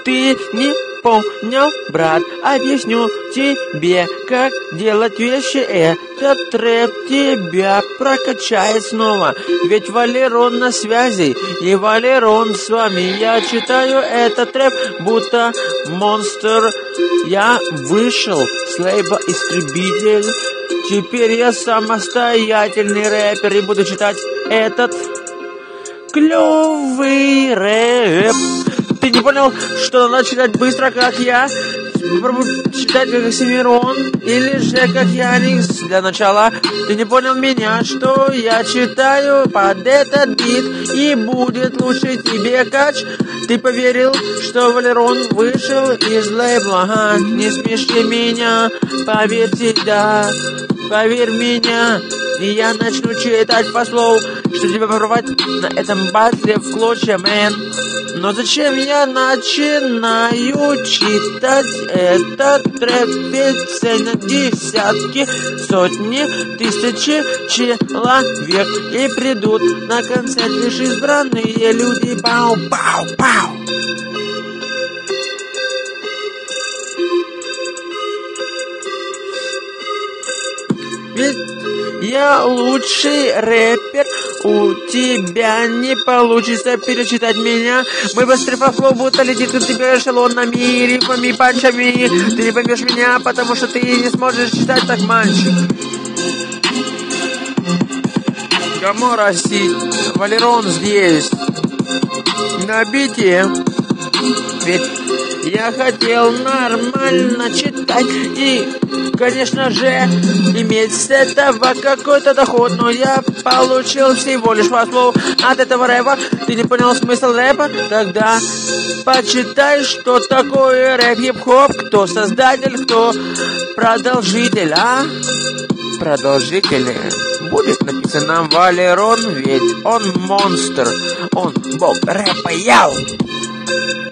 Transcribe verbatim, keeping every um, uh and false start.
Ты не понял, брат, объясню тебе, как делать вещи. Этот рэп тебя прокачает снова. Ведь Валерон на связи, и Валерон с вами. Я читаю этот рэп, будто монстр. Я вышел с лейбла «Истребитель». Теперь я самостоятельный рэпер и буду читать этот клёвый рэп. Ты не понял, что надо читать быстро, как я? Попробуй читать, как Оксимирон, или же как Яникс. Для начала, ты не понял меня, что я читаю под этот бит, и будет лучше тебе кач. Ты поверил, что Валерон вышел из лейбла? Ага, не смеши меня, поверьте, да, поверь меня. И я начну читать по слову, что тебя порвать на этом батле в клочья, мэн. Но зачем я начинаю читать этот рэп? Ведь цель на десятки, сотни, тысячи человек. И придут на концерт лишь избранные люди. Пау-пау-пау. Ведь я лучший рэпер, у тебя не получится перечитать меня. Мы быстрее по флоу, будто летит у тебя эшелонами, рифмами, панчами. Ты не поймешь меня, потому что ты не сможешь читать так мальчик. Гамора Си, Валерон здесь, на бите. Ведь я хотел нормально читать и, конечно же, иметь с этого какой-то доход. Но я получил всего лишь по слову от этого рэпа. Ты не понял смысл рэпа? Тогда почитай, что такое рэп, хип-хоп. Кто создатель, кто продолжитель, а? Продолжитель будет написано Валерон, ведь он монстр. Он бог рэпа, яу!